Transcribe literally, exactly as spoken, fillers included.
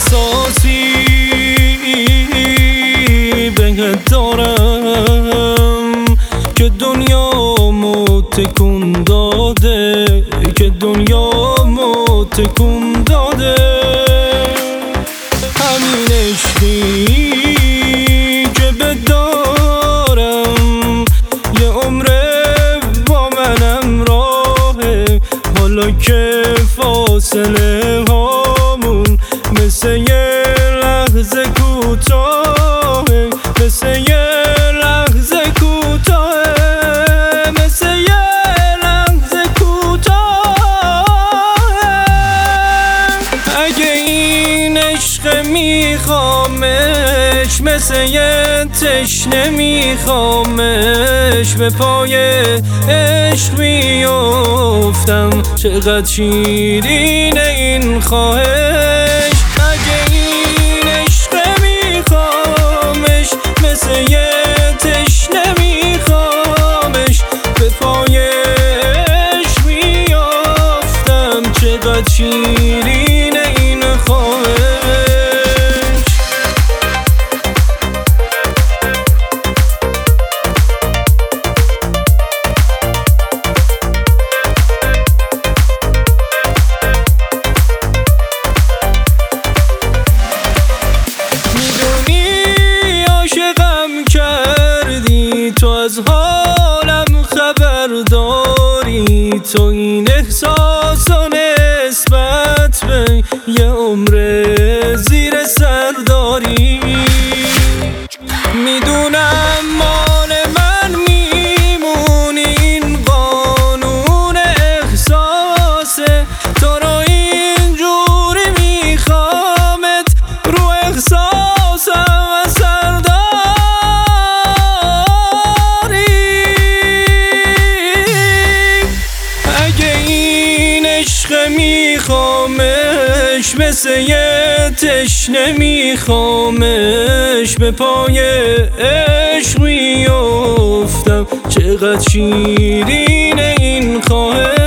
احساسی بهت دارم که دنیامو تکون داده، که دنیامو تکون داده. همین عشقی که بدارم یه عمره با منم راهه، حالا که فاصله هامون مثل یه لحظه کوتاهه، مثل یه لحظه کوتاهه، مثل یه لحظه کوتاهه. اگه این عشق میخوامش، مثل یه تشنه میخوامش، به پای عشق میافتم، چقدر شیرینه این خواهش. اگه این عشق میخوامش، مثل یه تشنه میخوامش، به پای عشق میافتم، چقدر شیرینه این خواهش. تو از حالم خبر داری، تو این احساسا نسبت به یه عمر زیر سر داری. میدونم مال من میمونی، این قانون احساسه، تو رو اینجوری میخوامت، رو احساسم اثر داری. میخوامش مثل یه تشنه میخوامش، به پای عشق میافتم، چقدر شیرینه این خواهش.